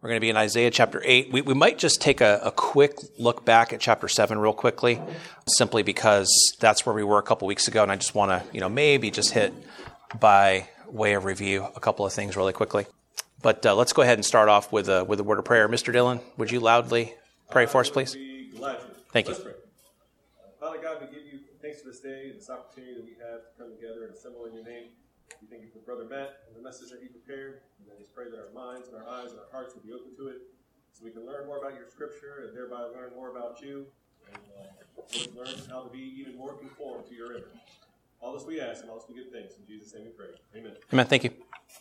We're going to be in Isaiah chapter 8. We might just take a quick look back at chapter 7 real quickly, simply because that's where we were a couple weeks ago, and I just want to, maybe just hit by way of review a couple of things really quickly. But let's go ahead and start off with a word of prayer. Mr. Dillon, would you loudly pray for us, please? Thank you. Let's pray. Father God, we give you thanks for this day and this opportunity that we have to come together and assemble in your name. We thank you for Brother Matt and the message that he prepared. And I just pray that our minds and our eyes and our hearts will be open to it so we can learn more about your scripture and thereby learn more about you and learn how to be even more conformed to your image. All this we ask and all this we give thanks. In Jesus' name we pray. Amen. Amen. Thank you.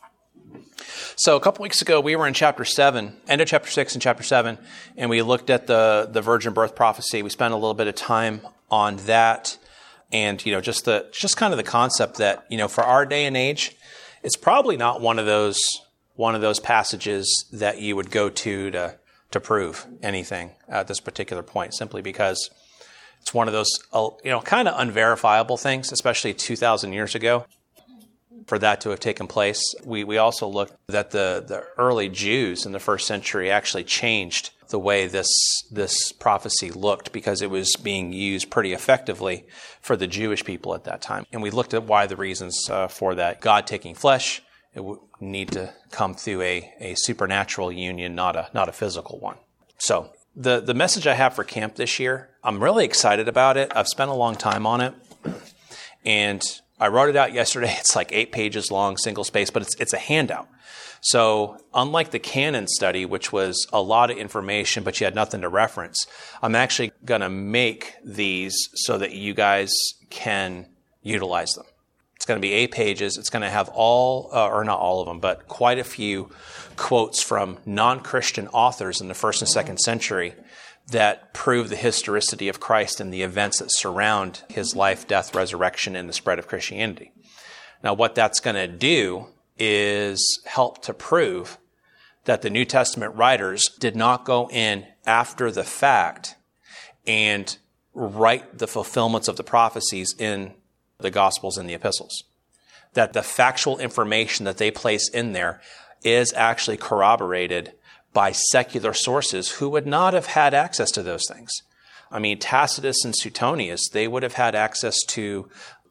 So a couple weeks ago, we were in chapter 7, end of chapter 6 and chapter 7, and we looked at the virgin birth prophecy. We spent a little bit of time on that. And, just kind of the concept that, for our day and age, it's probably not one of those passages that you would go to prove anything at this particular point, simply because it's one of those, kind of unverifiable things, especially 2,000 years ago, for that to have taken place. We also looked that the early Jews in the first century actually changed the way this prophecy looked, because it was being used pretty effectively for the Jewish people at that time. And we looked at why the reasons for that. God taking flesh, it would need to come through a supernatural union, not a physical one. So the message I have for camp this year, I'm really excited about it. I've spent a long time on it, and I wrote it out yesterday. It's like 8 pages long, single space, but it's a handout. So unlike the canon study, which was a lot of information, but you had nothing to reference, I'm actually going to make these so that you guys can utilize them. It's going to be 8 pages. It's going to have or not all of them, but quite a few quotes from non-Christian authors in the 1st and 2nd century that prove the historicity of Christ and the events that surround his life, death, resurrection, and the spread of Christianity. Now, what that's going to do is help to prove that the New Testament writers did not go in after the fact and write the fulfillments of the prophecies in the Gospels and the epistles. That the factual information that they place in there is actually corroborated by secular sources who would not have had access to those things. I mean, Tacitus and Suetonius, they would have had access to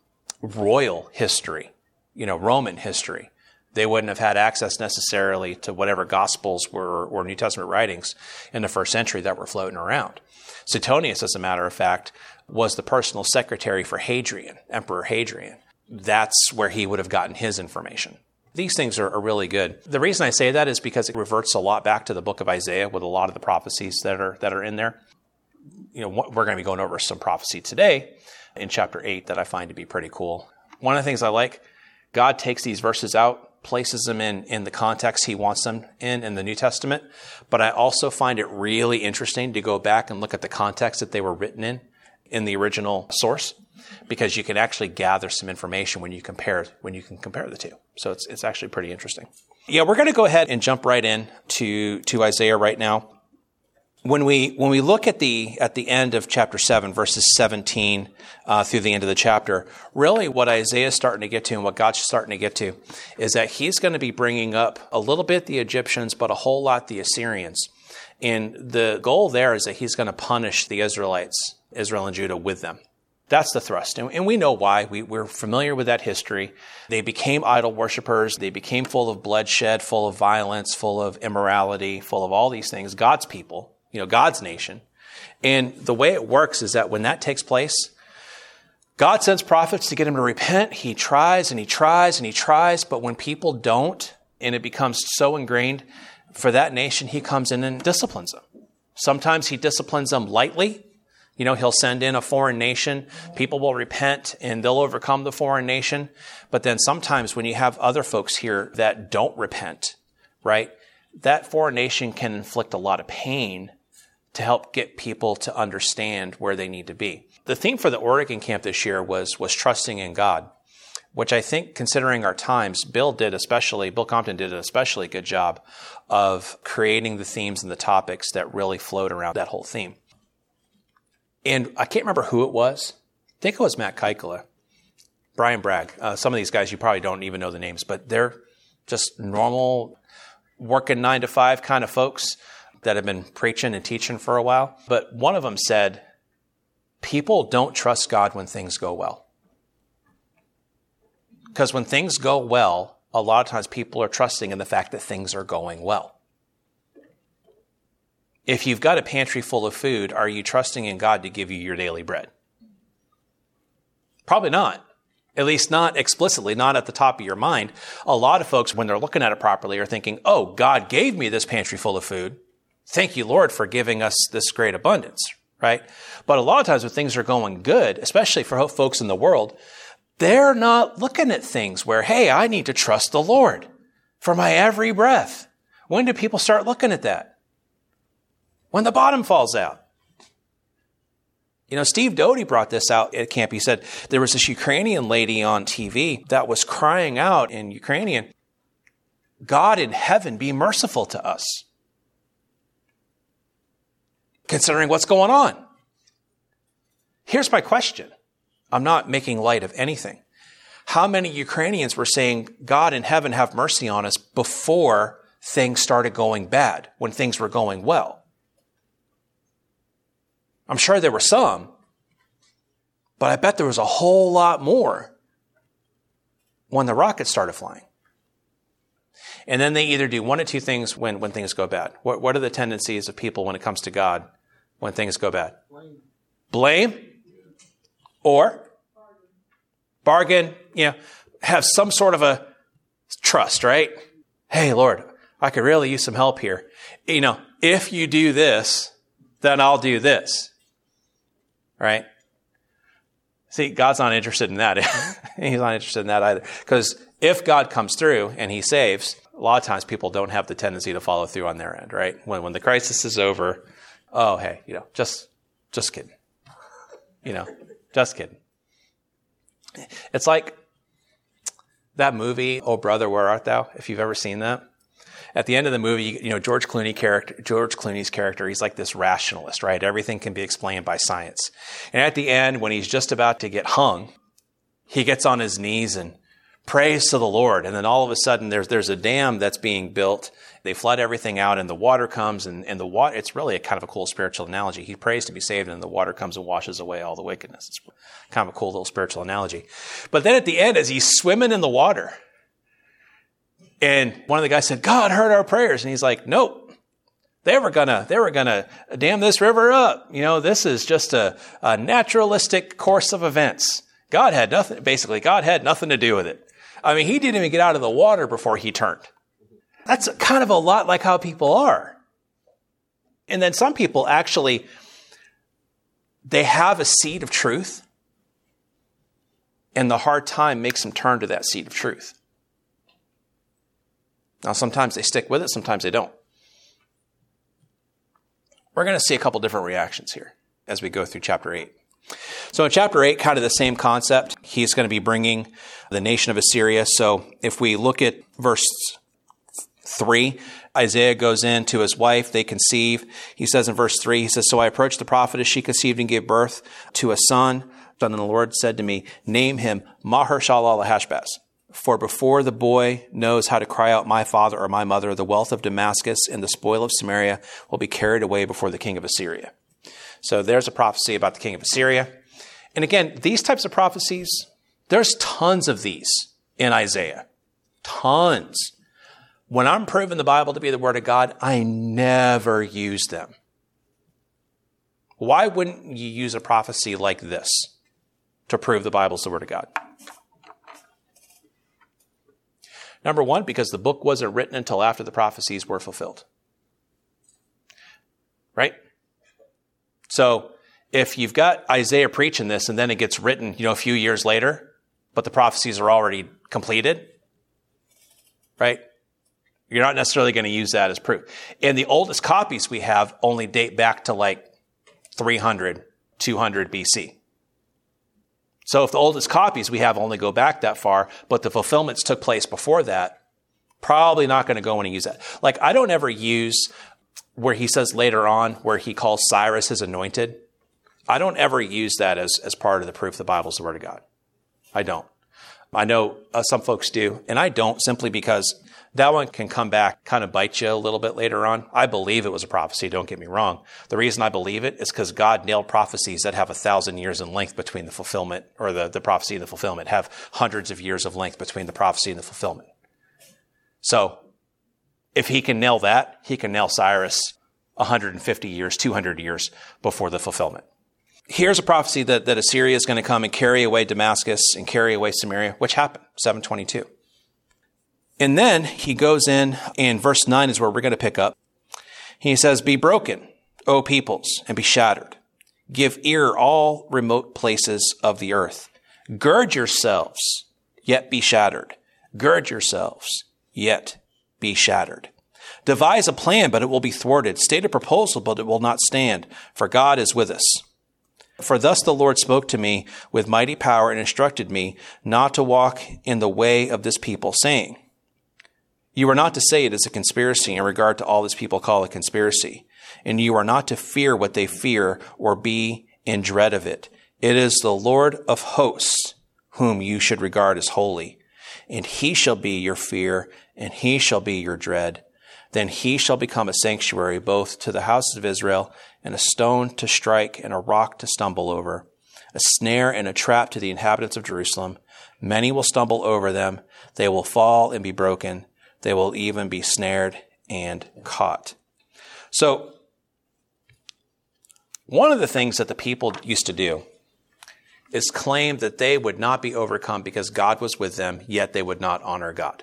royal history, Roman history. They wouldn't have had access necessarily to whatever Gospels or New Testament writings in the 1st century that were floating around. Suetonius, as a matter of fact, was the personal secretary for Hadrian, Emperor Hadrian. That's where he would have gotten his information. These things are really good. The reason I say that is because it reverts a lot back to the book of Isaiah with a lot of the prophecies that are in there. We're going to be going over some prophecy today in chapter 8 that I find to be pretty cool. One of the things I like, God takes these verses out, places them in the context he wants them in the New Testament. But I also find it really interesting to go back and look at the context that they were written in the original source, because you can actually gather some information when you can compare the two. So it's actually pretty interesting. Yeah, we're going to go ahead and jump right in to Isaiah right now. When we look at the end of chapter 7, verses 17 through the end of the chapter, really what Isaiah is starting to get to and what God's starting to get to is that he's going to be bringing up a little bit the Egyptians, but a whole lot the Assyrians. And the goal there is that he's going to punish the Israelites, Israel and Judah, with them. That's the thrust. And we know why. We're familiar with that history. They became idol worshipers. They became full of bloodshed, full of violence, full of immorality, full of all these things. God's people. God's nation. And the way it works is that when that takes place, God sends prophets to get him to repent. He tries and he tries and he tries. But when people don't, and it becomes so ingrained for that nation, he comes in and disciplines them. Sometimes he disciplines them lightly. He'll send in a foreign nation. People will repent and they'll overcome the foreign nation. But then sometimes when you have other folks here that don't repent, right, that foreign nation can inflict a lot of pain to help get people to understand where they need to be. The theme for the Oregon camp this year was trusting in God, which I think, considering our times, Bill Compton did an especially good job of creating the themes and the topics that really float around that whole theme. And I can't remember who it was. I think it was Matt Keikela, Brian Bragg. Some of these guys, you probably don't even know the names, but they're just normal working 9 to 5 kind of folks that have been preaching and teaching for a while. But one of them said, people don't trust God when things go well. Because when things go well, a lot of times people are trusting in the fact that things are going well. If you've got a pantry full of food, are you trusting in God to give you your daily bread? Probably not. At least not explicitly, not at the top of your mind. A lot of folks, when they're looking at it properly, are thinking, oh, God gave me this pantry full of food. Thank you, Lord, for giving us this great abundance, right? But a lot of times when things are going good, especially for folks in the world, they're not looking at things where, hey, I need to trust the Lord for my every breath. When do people start looking at that? When the bottom falls out. You know, Steve Doty brought this out at camp. He said there was this Ukrainian lady on TV that was crying out in Ukrainian, God in heaven, be merciful to us. Considering what's going on. Here's my question. I'm not making light of anything. How many Ukrainians were saying, God in heaven, have mercy on us before things started going bad, when things were going well? I'm sure there were some, but I bet there was a whole lot more when the rockets started flying. And then they either do one of two things when things go bad. What are the tendencies of people when it comes to God when things go bad? Blame. Or bargain, have some sort of a trust, right? Hey, Lord, I could really use some help here. If you do this, then I'll do this. Right? See, God's not interested in that. He's not interested in that either. Because if God comes through and he saves, a lot of times people don't have the tendency to follow through on their end, right? When the crisis is over, oh, hey, just kidding. Just kidding. It's like that movie, Oh Brother, Where Art Thou? If you've ever seen that. At the end of the movie, George Clooney's character, he's like this rationalist, right? Everything can be explained by science. And at the end, when he's just about to get hung, he gets on his knees and prays to the Lord. And then all of a sudden, there's a dam that's being built. They flood everything out and the water comes and the water, it's really a kind of a cool spiritual analogy. He prays to be saved and the water comes and washes away all the wickedness. It's kind of a cool little spiritual analogy. But then at the end, as he's swimming in the water, and one of the guys said, God heard our prayers. And he's like, nope, they were gonna dam this river up. This is just a naturalistic course of events. God had nothing to do with it. I mean, he didn't even get out of the water before he turned. That's kind of a lot like how people are. And then some people actually, they have a seed of truth, and the hard time makes them turn to that seed of truth. Now, sometimes they stick with it, sometimes they don't. We're going to see a couple different reactions here as we go through chapter 8. So in chapter 8, kind of the same concept. He's going to be bringing the nation of Assyria. So if we look at verse 3, Isaiah goes in to his wife. They conceive. He says in verse 3, he says, so I approached the prophetess. She conceived and gave birth to a son. And the Lord said to me, name him Maher-shalal-Hashbaz. For before the boy knows how to cry out, my father or my mother, the wealth of Damascus and the spoil of Samaria will be carried away before the king of Assyria. So there's a prophecy about the king of Assyria. And again, these types of prophecies, there's tons of these in Isaiah. Tons. When I'm proving the Bible to be the Word of God, I never use them. Why wouldn't you use a prophecy like this to prove the Bible's the Word of God? Number one, because the book wasn't written until after the prophecies were fulfilled. Right? So if you've got Isaiah preaching this and then it gets written, a few years later, but the prophecies are already completed, right? You're not necessarily going to use that as proof. And the oldest copies we have only date back to like 300, 200 BC. So if the oldest copies we have only go back that far, but the fulfillments took place before that, probably not going to go and use that. Like, I don't ever use where he says later on, where he calls Cyrus his anointed. I don't ever use that as part of the proof the Bible's the Word of God. I don't. I know some folks do, and I don't, simply because That one can come back, kind of bite you a little bit later on. I believe it was a prophecy, don't get me wrong. The reason I believe it is because God nailed prophecies that have 1,000 years in length between the fulfillment, or the prophecy and the fulfillment, have hundreds of years of length between the prophecy and the fulfillment. So, if he can nail that, he can nail Cyrus 150 years, 200 years before the fulfillment. Here's a prophecy that Assyria is going to come and carry away Damascus and carry away Samaria, which happened, 722. And then he goes in verse 9 is where we're going to pick up. He says, "Be broken, O peoples, and be shattered. Give ear, all remote places of the earth. Gird yourselves, yet be shattered. Gird yourselves, yet be shattered. Devise a plan, but it will be thwarted. State a proposal, but it will not stand, for God is with us. For thus the Lord spoke to me with mighty power and instructed me not to walk in the way of this people, saying, you are not to say it is a conspiracy in regard to all this people call a conspiracy, and you are not to fear what they fear or be in dread of it. It is the Lord of hosts whom you should regard as holy, and he shall be your fear, and he shall be your dread. Then he shall become a sanctuary both to the houses of Israel, and a stone to strike and a rock to stumble over, a snare and a trap to the inhabitants of Jerusalem. Many will stumble over them. They will fall and be broken. They will even be snared and caught." So, one of the things that the people used to do is claim that they would not be overcome because God was with them, yet they would not honor God.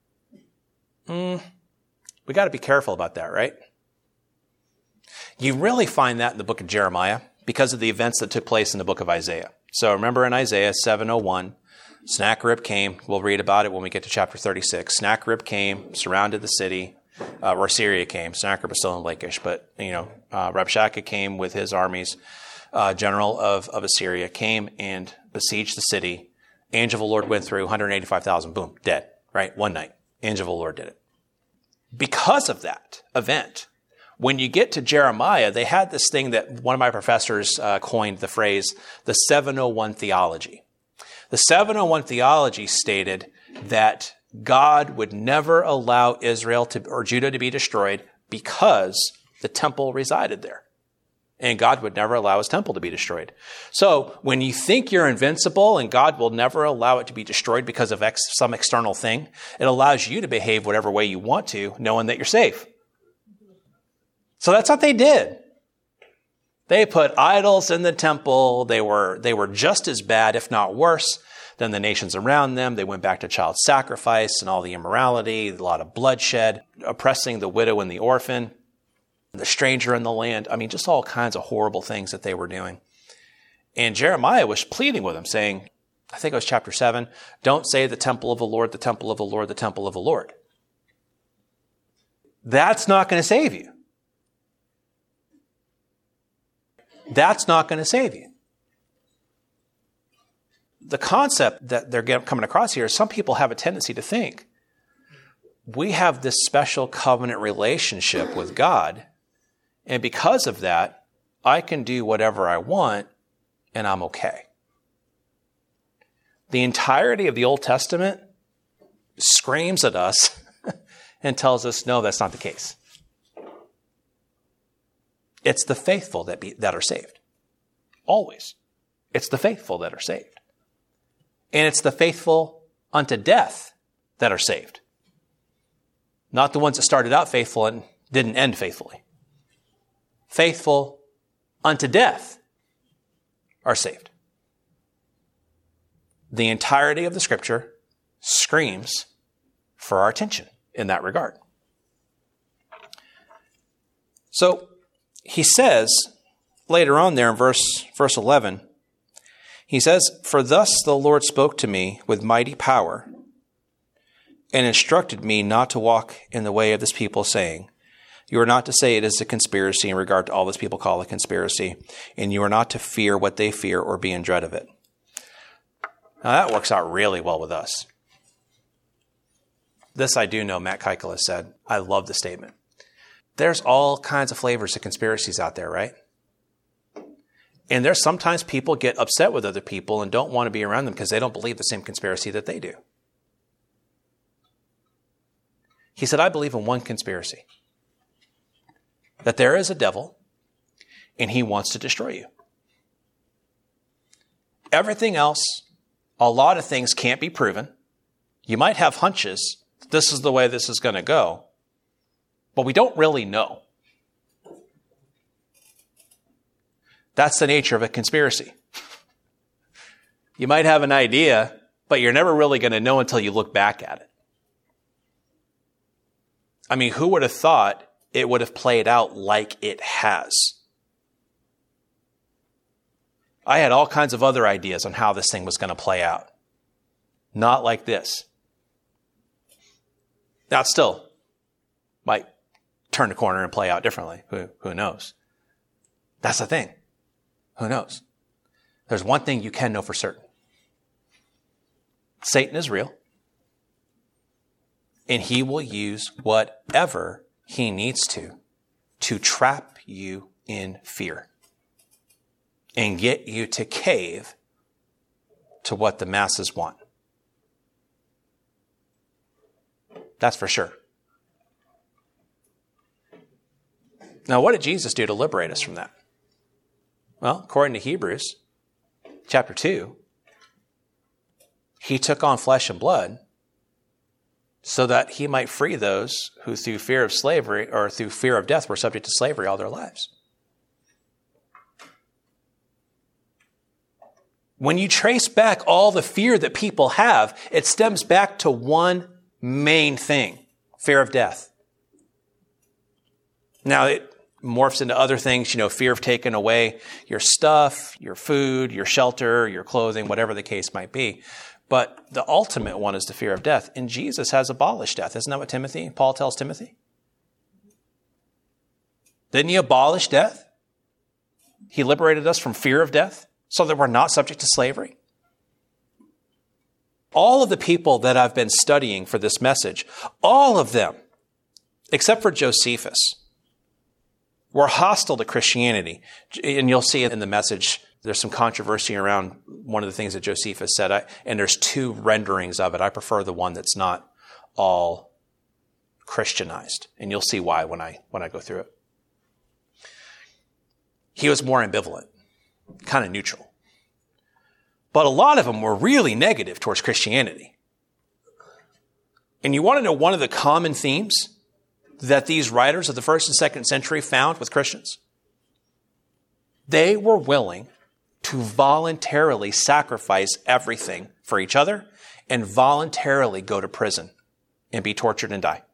We got to be careful about that, right? You really find that in the book of Jeremiah because of the events that took place in the book of Isaiah. So remember in Isaiah 7:01, Sennacherib came. We'll read about it when we get to chapter 36. Sennacherib came, surrounded the city, or Syria came. Sennacherib was still in Lachish, but, Rabshakeh came with his armies. General of Assyria came and besieged the city. Angel of the Lord went through, 185,000, boom, dead, right? One night. Angel of the Lord did it. Because of that event, when you get to Jeremiah, they had this thing that one of my professors coined the phrase, the 701 theology. The 701 theology stated that God would never allow Israel or Judah to be destroyed because the temple resided there. And God would never allow his temple to be destroyed. So when you think you're invincible and God will never allow it to be destroyed because of some external thing, it allows you to behave whatever way you want to, knowing that you're safe. So that's what they did. They put idols in the temple. They were just as bad, if not worse, than the nations around them. They went back to child sacrifice and all the immorality, a lot of bloodshed, oppressing the widow and the orphan, the stranger in the land. I mean, just all kinds of horrible things that they were doing. And Jeremiah was pleading with them, saying, I think it was chapter 7, don't say the temple of the Lord, the temple of the Lord, the temple of the Lord. That's not going to save you. That's not going to save you. The concept that they're coming across here is some people have a tendency to think we have this special covenant relationship with God, and because of that, I can do whatever I want and I'm okay. The entirety of the Old Testament screams at us and tells us, no, that's not the case. It's the faithful that are saved. Always. It's the faithful that are saved. And it's the faithful unto death that are saved. Not the ones that started out faithful and didn't end faithfully. Faithful unto death are saved. The entirety of the scripture screams for our attention in that regard. So, he says, later on there in verse 11, he says, for thus the Lord spoke to me with mighty power and instructed me not to walk in the way of this people, saying, you are not to say it is a conspiracy in regard to all this people call a conspiracy, and you are not to fear what they fear or be in dread of it. Now that works out really well with us. This I do know, Matt Keuchel has said. I love the statement. There's all kinds of flavors of conspiracies out there, right? And there's sometimes people get upset with other people and don't want to be around them because they don't believe the same conspiracy that they do. He said, I believe in one conspiracy, that there is a devil and he wants to destroy you. Everything else, a lot of things can't be proven. You might have hunches. This is the way this is going to go. But we don't really know. That's the nature of a conspiracy. You might have an idea, but you're never really going to know until you look back at it. I mean, who would have thought it would have played out like it has? I had all kinds of other ideas on how this thing was going to play out. Not like this. Now, it still might turn the corner and play out differently. Who knows? That's the thing. Who knows? There's one thing you can know for certain. Satan is real. And he will use whatever he needs to trap you in fear and get you to cave to what the masses want. That's for sure. Now, what did Jesus do to liberate us from that? Well, according to Hebrews chapter 2, he took on flesh and blood so that he might free those who through fear of slavery or through fear of death were subject to slavery all their lives. When you trace back all the fear that people have, it stems back to one main thing: fear of death. Now, it morphs into other things, fear of taking away your stuff, your food, your shelter, your clothing, whatever the case might be. But the ultimate one is the fear of death. And Jesus has abolished death. Isn't that what Paul tells Timothy? Didn't he abolish death? He liberated us from fear of death so that we're not subject to slavery. All of the people that I've been studying for this message, all of them, except for Josephus, were hostile to Christianity. And you'll see in the message, there's some controversy around one of the things that Josephus said, and there's two renderings of it. I prefer the one that's not all Christianized, and you'll see why when I go through it. He was more ambivalent, kind of neutral. But a lot of them were really negative towards Christianity. And you want to know one of the common themes that these writers of the 1st and 2nd century found with Christians? They were willing to voluntarily sacrifice everything for each other and voluntarily go to prison and be tortured and die.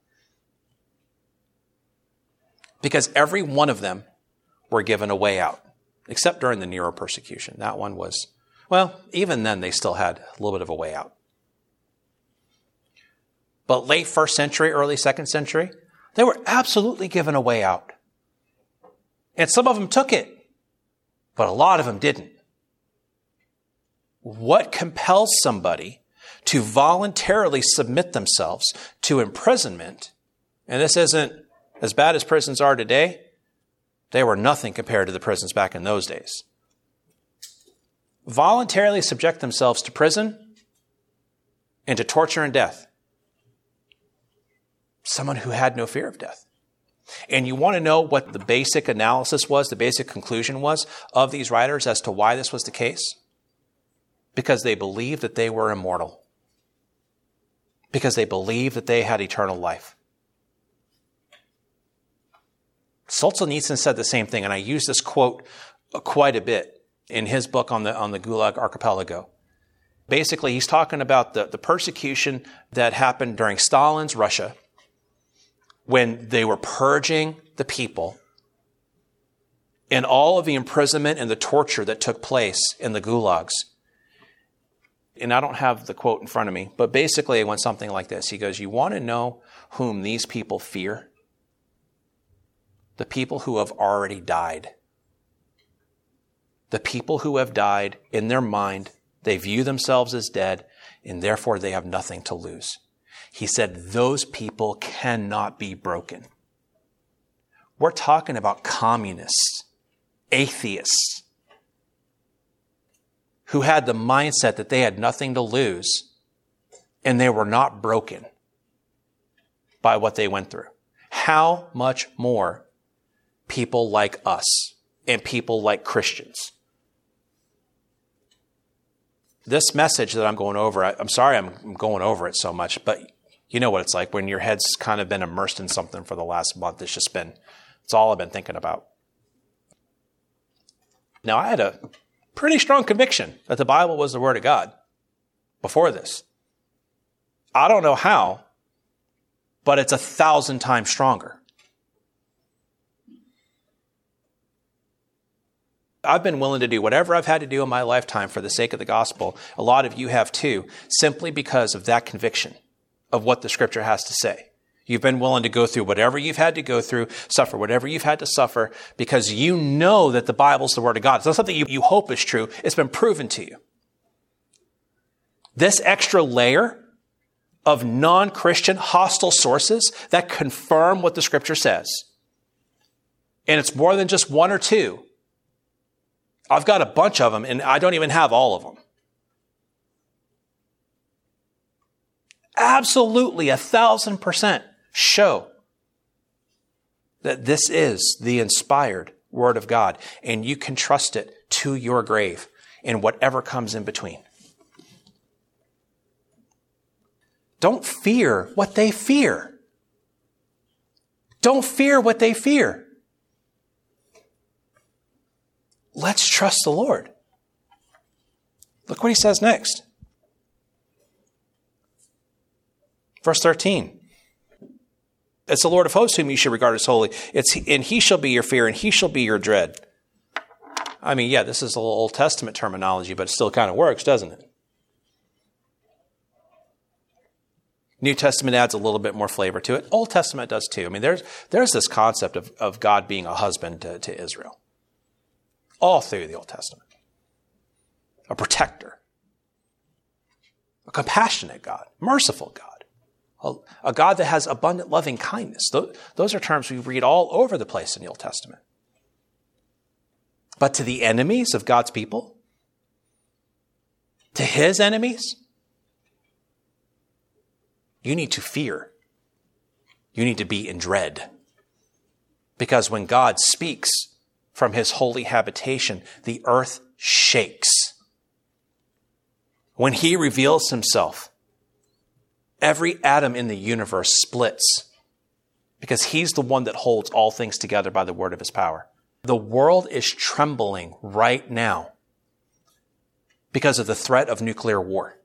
Because every one of them were given a way out, except during the Nero persecution. That one was, well, even then they still had a little bit of a way out. But late 1st century, early 2nd century, they were absolutely given a way out. And some of them took it, but a lot of them didn't. What compels somebody to voluntarily submit themselves to imprisonment? And this isn't as bad as prisons are today. They were nothing compared to the prisons back in those days. Voluntarily subject themselves to prison and to torture and death. Someone who had no fear of death. And you want to know what the basic analysis was, the basic conclusion was of these writers as to why this was the case? Because they believed that they were immortal. Because they believed that they had eternal life. Solzhenitsyn said the same thing, and I use this quote quite a bit in his book on the Gulag Archipelago. Basically, he's talking about the persecution that happened during Stalin's Russia when they were purging the people and all of the imprisonment and the torture that took place in the gulags. And I don't have the quote in front of me, but basically it went something like this. He goes, you want to know whom these people fear? The people who have already died. The people who have died, in their mind, they view themselves as dead, and therefore they have nothing to lose. He said, those people cannot be broken. We're talking about communists, atheists, who had the mindset that they had nothing to lose, and they were not broken by what they went through. How much more people like us and people like Christians? This message that I'm going over, I'm sorry I'm going over it so much, but you know what it's like when your head's kind of been immersed in something for the last month. It's all I've been thinking about. Now, I had a pretty strong conviction that the Bible was the Word of God before this. I don't know how, but it's 1,000 times stronger. I've been willing to do whatever I've had to do in my lifetime for the sake of the gospel. A lot of you have too, simply because of that conviction of what the Scripture has to say. You've been willing to go through whatever you've had to go through, suffer whatever you've had to suffer, because you know that the Bible's the Word of God. It's not something you hope is true. It's been proven to you. This extra layer of non-Christian hostile sources that confirm what the Scripture says. And it's more than just one or two. I've got a bunch of them, and I don't even have all of them. Absolutely, 1,000% show that this is the inspired Word of God, and you can trust it to your grave and whatever comes in between. Don't fear what they fear. Don't fear what they fear. Let's trust the Lord. Look what he says next. Verse 13. It's the Lord of hosts whom you should regard as holy. And he shall be your fear, and he shall be your dread. I mean, yeah, this is a little Old Testament terminology, but it still kind of works, doesn't it? New Testament adds a little bit more flavor to it. Old Testament does too. I mean, there's this concept of God being a husband to Israel. All through the Old Testament. A protector. A compassionate God. Merciful God. A God that has abundant loving kindness. Those are terms we read all over the place in the Old Testament. But to the enemies of God's people, to his enemies, you need to fear. You need to be in dread. Because when God speaks from his holy habitation, the earth shakes. When he reveals himself, every atom in the universe splits because he's the one that holds all things together by the word of his power. The world is trembling right now because of the threat of nuclear war.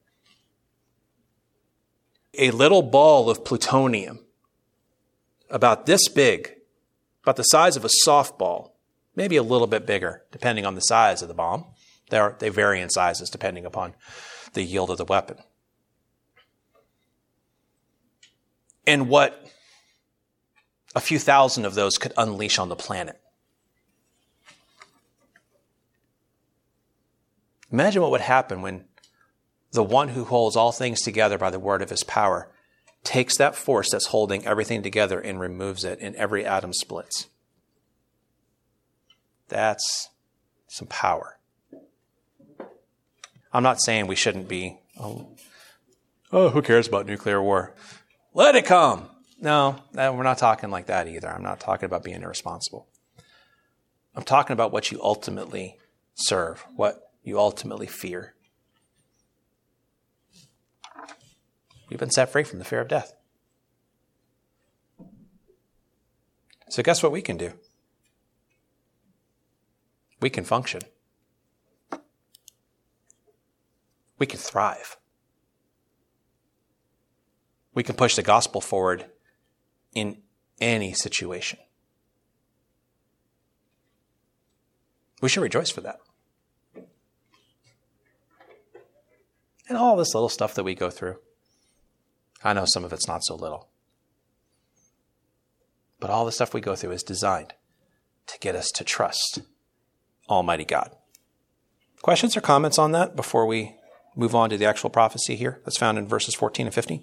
A little ball of plutonium, about this big, about the size of a softball, maybe a little bit bigger, depending on the size of the bomb. They vary in sizes depending upon the yield of the weapon. And what a few thousand of those could unleash on the planet. Imagine what would happen when the one who holds all things together by the word of his power takes that force that's holding everything together and removes it, and every atom splits. That's some power. I'm not saying we shouldn't be, who cares about nuclear war? Let it come. No, we're not talking like that either. I'm not talking about being irresponsible. I'm talking about what you ultimately serve, what you ultimately fear. You've been set free from the fear of death. So guess what we can do? We can function. We can thrive. We can push the gospel forward in any situation. We should rejoice for that. And all this little stuff that we go through. I know some of it's not so little. But all the stuff we go through is designed to get us to trust Almighty God. Questions or comments on that before we move on to the actual prophecy here that's found in verses 14 and 15?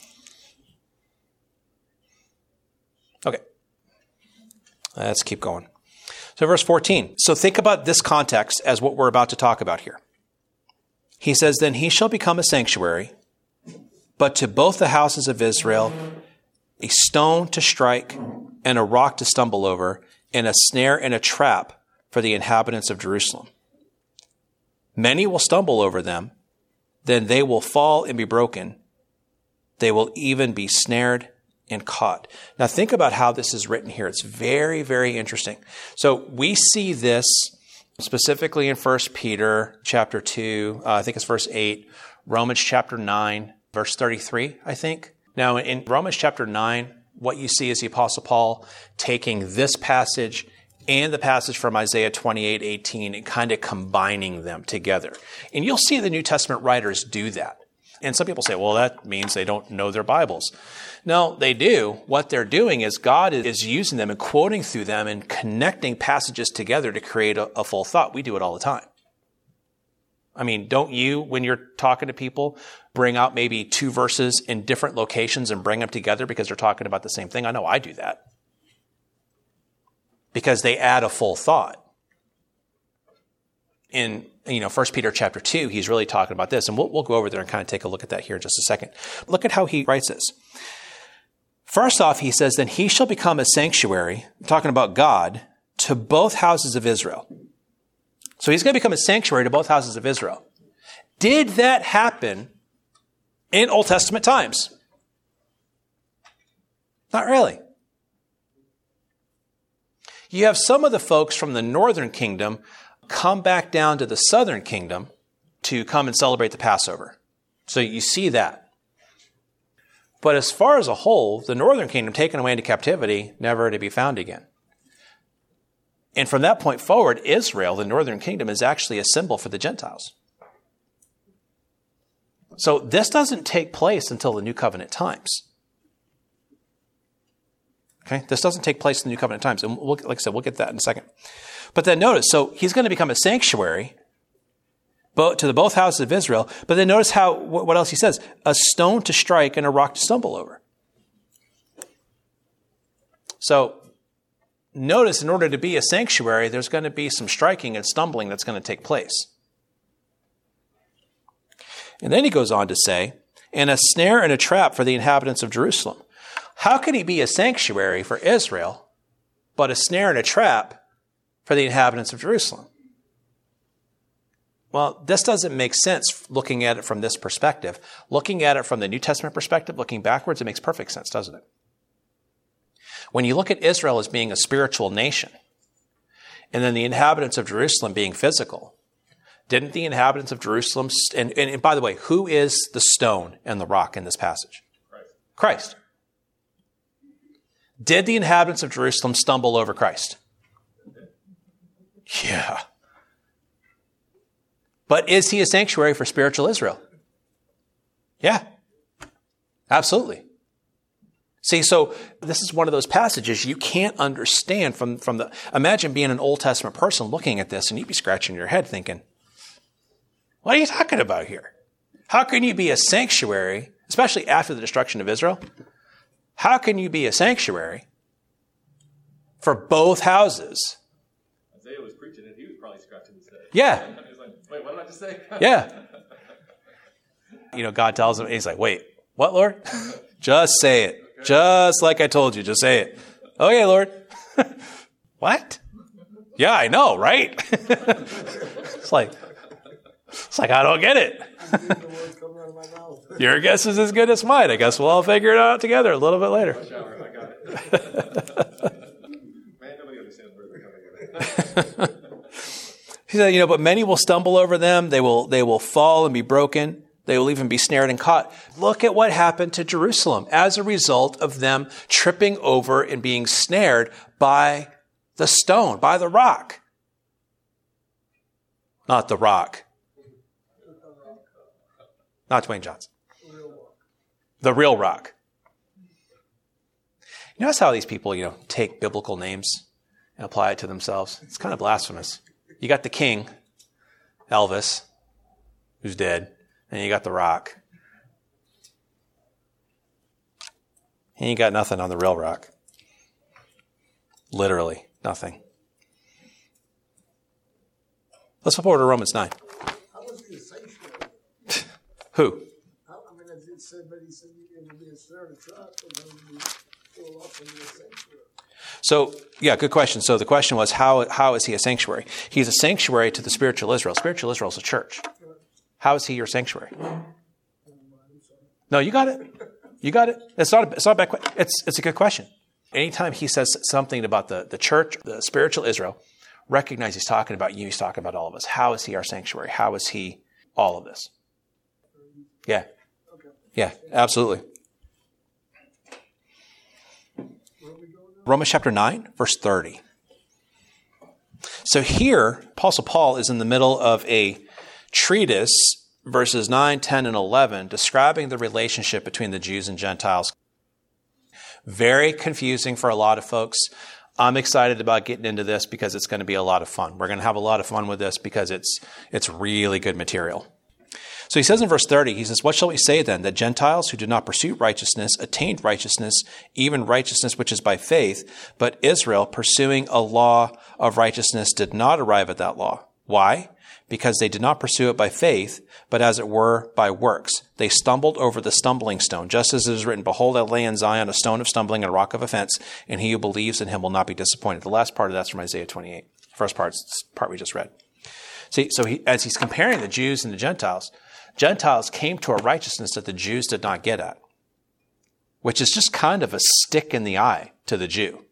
Okay. Let's keep going. So verse 14. So think about this context as what we're about to talk about here. He says, then he shall become a sanctuary, but to both the houses of Israel a stone to strike and a rock to stumble over, and a snare and a trap for the inhabitants of Jerusalem. Many will stumble over them, then they will fall and be broken. They will even be snared and caught. Now think about how this is written here. It's very, very interesting. So we see this specifically in 1 Peter chapter 2, I think it's verse 8, Romans chapter 9, verse 33, I think. Now in Romans chapter 9, what you see is the Apostle Paul taking this passage and the passage from Isaiah 28:18 and kind of combining them together. And you'll see the New Testament writers do that. And some people say, well, that means they don't know their Bibles. No, they do. What they're doing is God is using them and quoting through them and connecting passages together to create a full thought. We do it all the time. I mean, don't you, when you're talking to people, bring out maybe two verses in different locations and bring them together because they're talking about the same thing? I know I do that. Because they add a full thought. In 1 Peter chapter 2, he's really talking about this. And we'll go over there and kind of take a look at that here in just a second. Look at how he writes this. First off, he says, then he shall become a sanctuary, talking about God, to both houses of Israel. So he's going to become a sanctuary to both houses of Israel. Did that happen in Old Testament times? Not really. You have some of the folks from the northern kingdom come back down to the southern kingdom to come and celebrate the Passover. So you see that. But as far as a whole, the northern kingdom taken away into captivity, never to be found again. And from that point forward, Israel, the northern kingdom, is actually a symbol for the Gentiles. So this doesn't take place until the New Covenant times. Okay, this doesn't take place in the New Covenant times. And like I said, we'll get that in a second. But then notice, so he's going to become a sanctuary to the both houses of Israel. But then notice what else he says. A stone to strike and a rock to stumble over. So notice, in order to be a sanctuary, there's going to be some striking and stumbling that's going to take place. And then he goes on to say, and a snare and a trap for the inhabitants of Jerusalem. How can he be a sanctuary for Israel, but a snare and a trap for the inhabitants of Jerusalem? Well, this doesn't make sense looking at it from this perspective. Looking at it from the New Testament perspective, looking backwards, it makes perfect sense, doesn't it? When you look at Israel as being a spiritual nation, and then the inhabitants of Jerusalem being physical, didn't the inhabitants of Jerusalem, and by the way, who is the stone and the rock in this passage? Christ. Did the inhabitants of Jerusalem stumble over Christ? Yeah. But is he a sanctuary for spiritual Israel? Yeah. Absolutely. See, so this is one of those passages you can't understand from the... Imagine being an Old Testament person looking at this and you'd be scratching your head thinking, what are you talking about here? How can you be a sanctuary, especially after the destruction of Israel? How can you be a sanctuary for both houses? Isaiah was preaching it. He was probably scratching his head. Yeah. He was like, wait, what did I just say? Yeah. God tells him, he's like, wait, what, Lord? Just say it. Okay. Just like I told you, just say it. Okay, Lord. What? Yeah, I know, right? It's like, I don't get it. Your guess is as good as mine. I guess we'll all figure it out together a little bit later. I got it. Man, nobody understands where they're coming in. He said, but many will stumble over them. They will fall and be broken. They will even be snared and caught. Look at what happened to Jerusalem as a result of them tripping over and being snared by the stone, by the rock. Not the rock. Not Dwayne Johnson. The real rock. Notice how these people, take biblical names and apply it to themselves. It's kind of blasphemous. You got the king, Elvis, who's dead, and you got the rock. And you got nothing on the real rock. Literally, nothing. Let's flip over to Romans 9. Who? I mean, it said, but he said it would be a snare and a trap. So, yeah, good question. So the question was, how is he a sanctuary? He's a sanctuary to the spiritual Israel. Spiritual Israel is a church. How is he your sanctuary? No, you got it. You got it. It's not a bad question. It's a good question. Anytime he says something about the church, the spiritual Israel, recognize he's talking about you. He's talking about all of us. How is he our sanctuary? How is he all of this? Yeah. Yeah, absolutely. Romans chapter 9, verse 30. So here, Apostle Paul is in the middle of a treatise, verses 9, 10, and 11, describing the relationship between the Jews and Gentiles. Very confusing for a lot of folks. I'm excited about getting into this because it's going to be a lot of fun. We're going to have a lot of fun with this because it's really good material. So he says in verse 30, he says, "What shall we say then? That Gentiles who did not pursue righteousness attained righteousness, even righteousness which is by faith, but Israel, pursuing a law of righteousness, did not arrive at that law. Why? Because they did not pursue it by faith, but as it were by works. They stumbled over the stumbling stone, just as it is written, Behold, I lay in Zion a stone of stumbling and a rock of offense, and he who believes in him will not be disappointed." The last part of that's from Isaiah 28. The first part is the part we just read. See, so as he's comparing the Jews and the Gentiles came to a righteousness that the Jews did not get at, which is just kind of a stick in the eye to the Jew.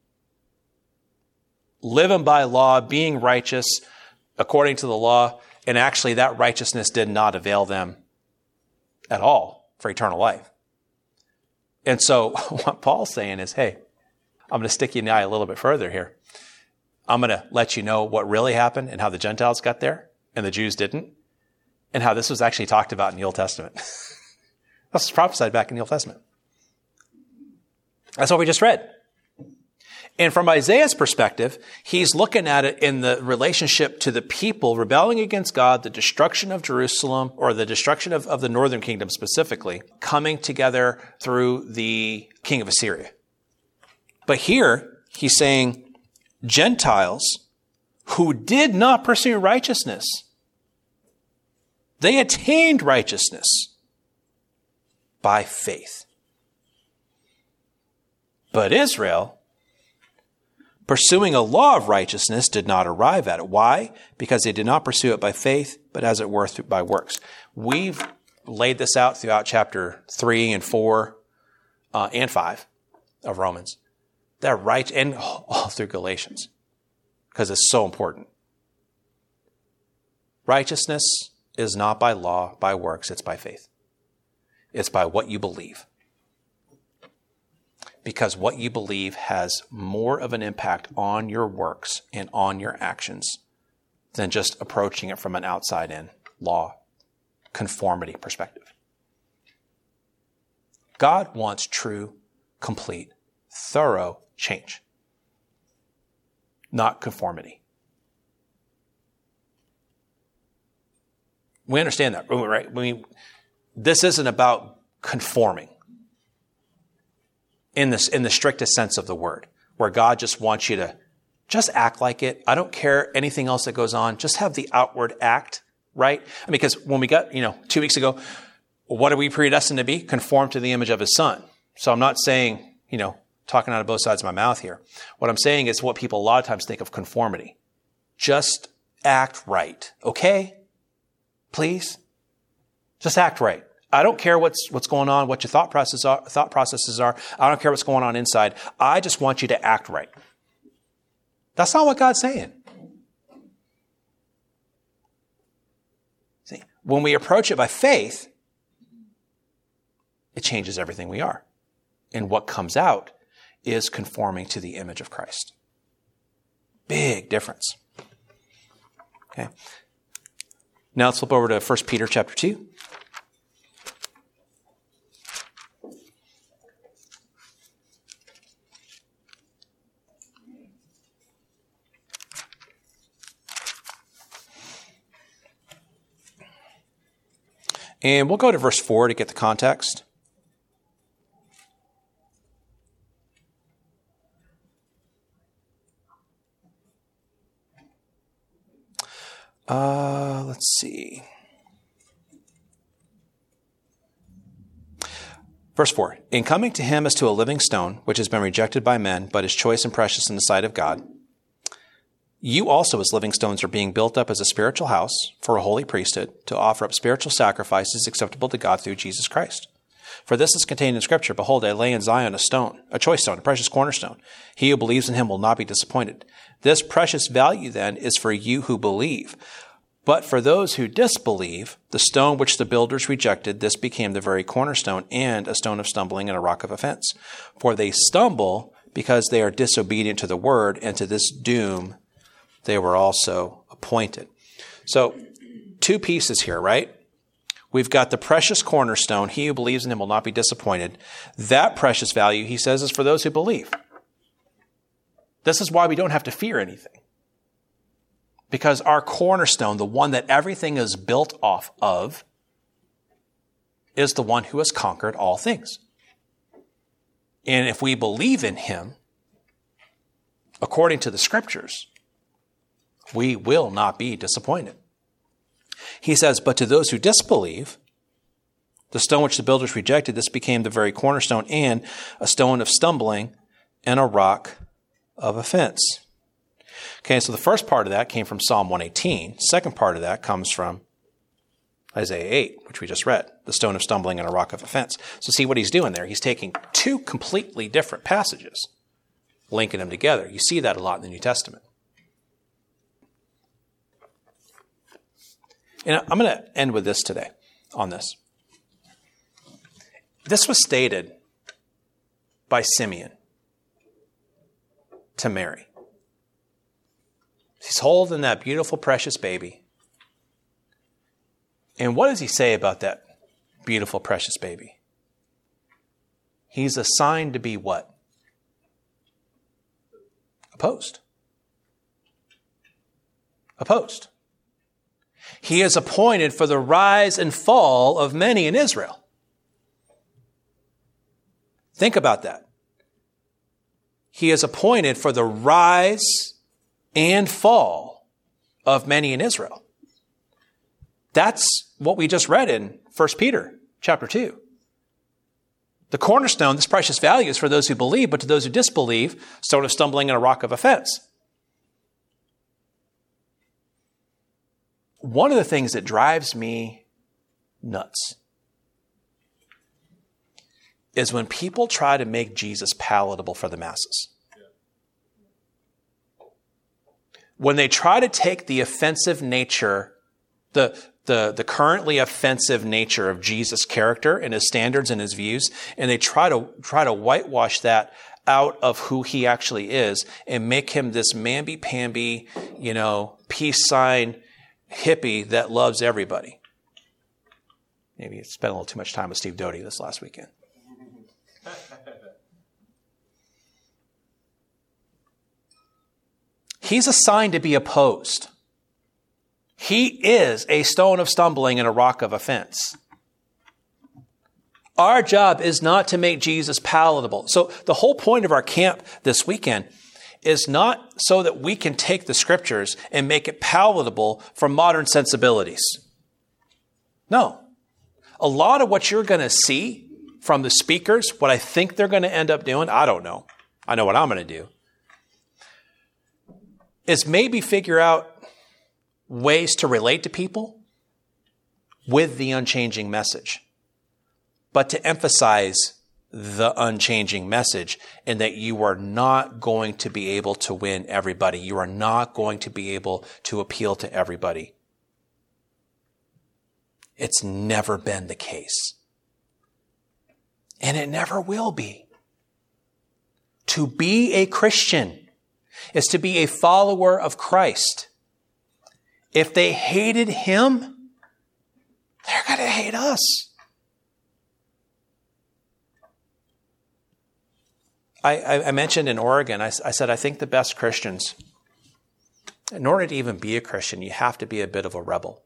Living by law, being righteous according to the law, and actually that righteousness did not avail them at all for eternal life. And so what Paul's saying is, hey, I'm going to stick you in the eye a little bit further here. I'm going to let you know what really happened and how the Gentiles got there and the Jews didn't, and how this was actually talked about in the Old Testament. This was prophesied back in the Old Testament. That's what we just read. And from Isaiah's perspective, he's looking at it in the relationship to the people rebelling against God, the destruction of Jerusalem, or the destruction of the northern kingdom specifically, coming together through the king of Assyria. But here, he's saying Gentiles who did not pursue righteousness, they attained righteousness by faith. But Israel, pursuing a law of righteousness, did not arrive at it. Why? Because they did not pursue it by faith, but as it were by works. We've laid this out throughout chapter 3 and 4 and 5 of Romans. That right, and all through Galatians, because it's so important. Righteousness is not by law, by works, it's by faith. It's by what you believe. Because what you believe has more of an impact on your works and on your actions than just approaching it from an outside-in law conformity perspective. God wants true, complete, thorough change, not conformity. We understand that, right? I mean, this isn't about conforming in the strictest sense of the word, where God just wants you to just act like it. I don't care anything else that goes on. Just have the outward act, right? I mean, because when we got, 2 weeks ago, what are we predestined to be? Conform to the image of his son. So I'm not saying, talking out of both sides of my mouth here. What I'm saying is what people a lot of times think of conformity. Just act right. Okay? Please? Just act right. I don't care what's going on, what your thought processes are. I don't care what's going on inside. I just want you to act right. That's not what God's saying. See, when we approach it by faith, it changes everything we are. And what comes out is conforming to the image of Christ. Big difference. Okay. Now let's flip over to 1 Peter chapter 2. And we'll go to verse 4 to get the context. Let's see. Verse 4, in coming to him as to a living stone, which has been rejected by men, but is choice and precious in the sight of God, you also as living stones are being built up as a spiritual house for a holy priesthood to offer up spiritual sacrifices acceptable to God through Jesus Christ. For this is contained in Scripture, behold, I lay in Zion a stone, a choice stone, a precious cornerstone. He who believes in him will not be disappointed. This precious value then is for you who believe. But for those who disbelieve, the stone which the builders rejected, this became the very cornerstone and a stone of stumbling and a rock of offense. For they stumble because they are disobedient to the word, and to this doom they were also appointed. So, two pieces here, right? We've got the precious cornerstone. He who believes in him will not be disappointed. That precious value, he says, is for those who believe. This is why we don't have to fear anything. Because our cornerstone, the one that everything is built off of, is the one who has conquered all things. And if we believe in him, according to the Scriptures, we will not be disappointed. He says, but to those who disbelieve, the stone which the builders rejected, this became the very cornerstone and a stone of stumbling and a rock of offense. Okay, so the first part of that came from Psalm 118. Second part of that comes from Isaiah 8, which we just read, the stone of stumbling and a rock of offense. So see what he's doing there. He's taking two completely different passages, linking them together. You see that a lot in the New Testament. And I'm going to end with this today on this. This was stated by Simeon to Mary. He's holding that beautiful, precious baby. And what does he say about that beautiful, precious baby? He's assigned to be what? A post. A post. He is appointed for the rise and fall of many in Israel. Think about that. He is appointed for the rise and fall of many in Israel. That's what we just read in 1 Peter chapter 2. The cornerstone, this precious value, is for those who believe, but to those who disbelieve, stone of stumbling and a rock of offense. One of the things that drives me nuts is when people try to make Jesus palatable for the masses. When they try to take the offensive nature, the currently offensive nature of Jesus' character and his standards and his views, and they try to whitewash that out of who he actually is and make him this mamby-pamby, peace sign hippie that loves everybody. Maybe you spent a little too much time with Steve Doty this last weekend. He's assigned to be opposed. He is a stone of stumbling and a rock of offense. Our job is not to make Jesus palatable. So the whole point of our camp this weekend is not so that we can take the Scriptures and make it palatable for modern sensibilities. No. A lot of what you're going to see from the speakers, what I think they're going to end up doing, I don't know. I know what I'm going to do. Is maybe figure out ways to relate to people with the unchanging message, but to emphasize the unchanging message and that you are not going to be able to win everybody. You are not going to be able to appeal to everybody. It's never been the case. And it never will be. To be a Christian is to be a follower of Christ. If they hated him, they're going to hate us. I mentioned in Oregon, I said, I think the best Christians, in order to even be a Christian, you have to be a bit of a rebel.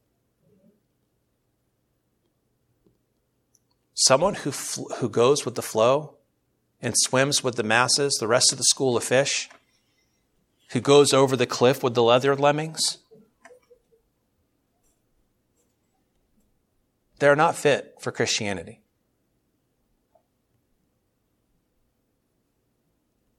Someone who goes with the flow and swims with the masses, the rest of the school of fish, who goes over the cliff with the leather lemmings, they're not fit for Christianity.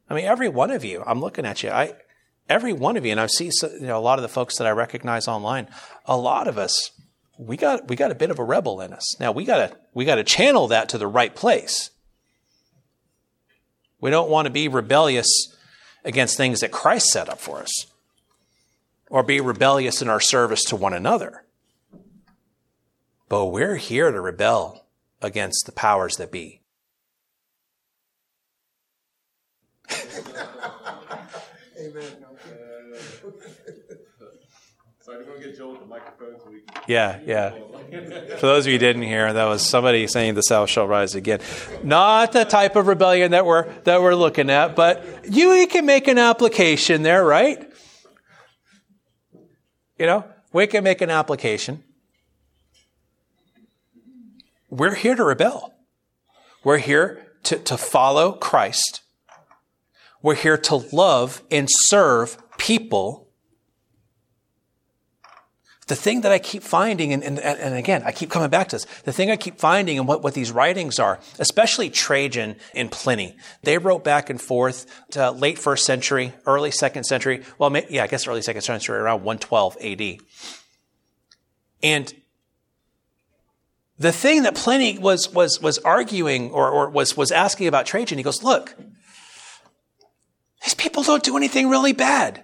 I mean, every one of you, I'm looking at you, every one of you, and I've seen a lot of the folks that I recognize online, a lot of us, we got a bit of a rebel in us. Now we got to channel that to the right place. We don't want to be rebellious against things that Christ set up for us, or be rebellious in our service to one another. But we're here to rebel against the powers that be. Amen. Sorry, we're going to get Joel with the microphone so we can... Yeah. For those of you who didn't hear, that was somebody saying the South shall rise again. Not the type of rebellion that we're looking at, but you can make an application there, right? We can make an application. We're here to rebel. We're here to follow Christ. We're here to love and serve people. The thing that I keep finding, and again, I keep coming back to this, the thing I keep finding and what these writings are, especially Trajan and Pliny, they wrote back and forth to late 1st century, early 2nd century, I guess early 2nd century, around 112 AD. And the thing that Pliny was arguing or was asking about Trajan, he goes, look, these people don't do anything really bad.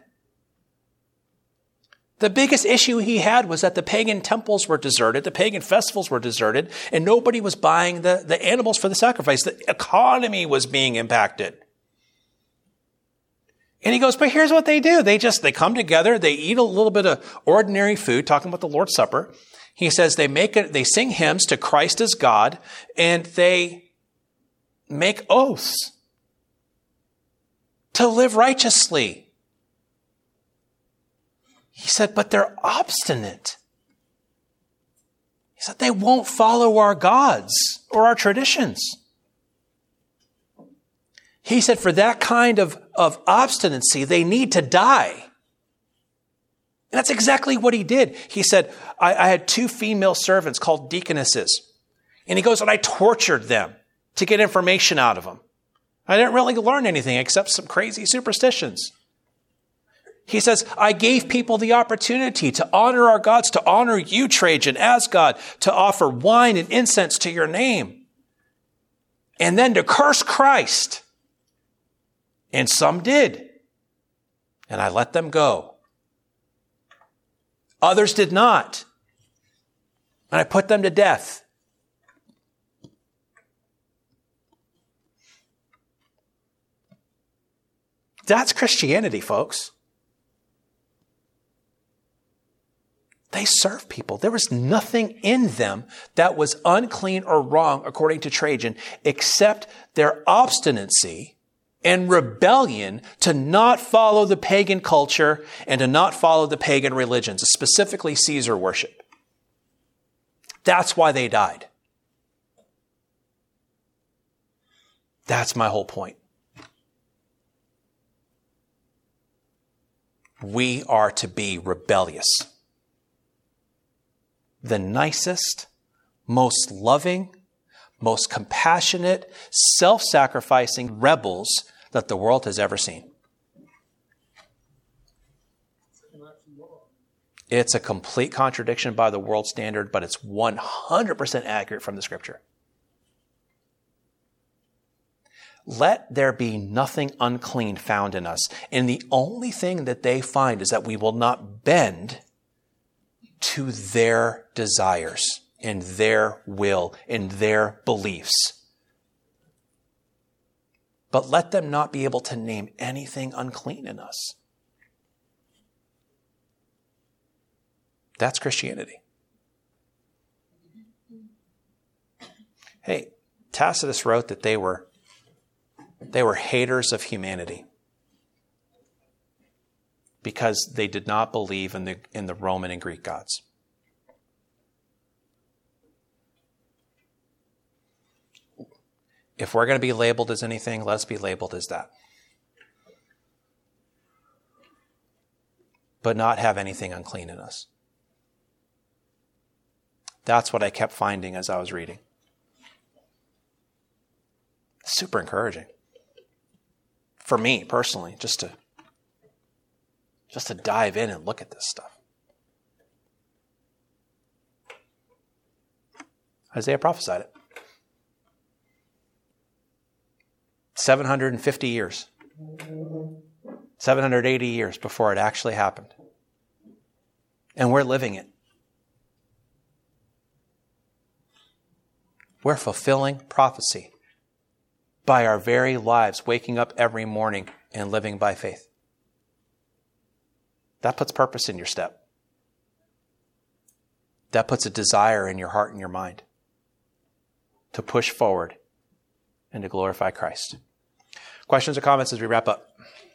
The biggest issue he had was that the pagan temples were deserted, the pagan festivals were deserted, and nobody was buying the animals for the sacrifice. The economy was being impacted. And he goes, but here's what they do. They come together, they eat a little bit of ordinary food, talking about the Lord's Supper. He says they sing hymns to Christ as God, and they make oaths to live righteously. He said, but they're obstinate. He said, they won't follow our gods or our traditions. He said, for that kind of obstinacy, they need to die. And that's exactly what he did. He said, I had 2 female servants called deaconesses. And he goes, and I tortured them to get information out of them. I didn't really learn anything except some crazy superstitions. He says, I gave people the opportunity to honor our gods, to honor you, Trajan, as God, to offer wine and incense to your name, and then to curse Christ. And some did. And I let them go. Others did not. And I put them to death. That's Christianity, folks. They serve people. There was nothing in them that was unclean or wrong, according to Trajan, except their obstinacy and rebellion to not follow the pagan culture and to not follow the pagan religions, specifically Caesar worship. That's why they died. That's my whole point. We are to be rebellious. The nicest, most loving, most compassionate, self-sacrificing rebels that the world has ever seen. It's a complete contradiction by the world standard, but it's 100% accurate from the Scripture. Let there be nothing unclean found in us. And the only thing that they find is that we will not bend to their desires and their will and their beliefs. But let them not be able to name anything unclean in us. That's Christianity. Hey, Tacitus wrote that they were haters of humanity because they did not believe in the Roman and Greek gods. If we're going to be labeled as anything, let's be labeled as that. But not have anything unclean in us. That's what I kept finding as I was reading. Super encouraging. for me personally, just to dive in and look at this stuff. Isaiah prophesied it. 750 years. 780 years before it actually happened. And we're living it. We're fulfilling prophecy by our very lives, waking up every morning and living by faith. That puts purpose in your step. That puts a desire in your heart and your mind to push forward and to glorify Christ. Questions or comments as we wrap up?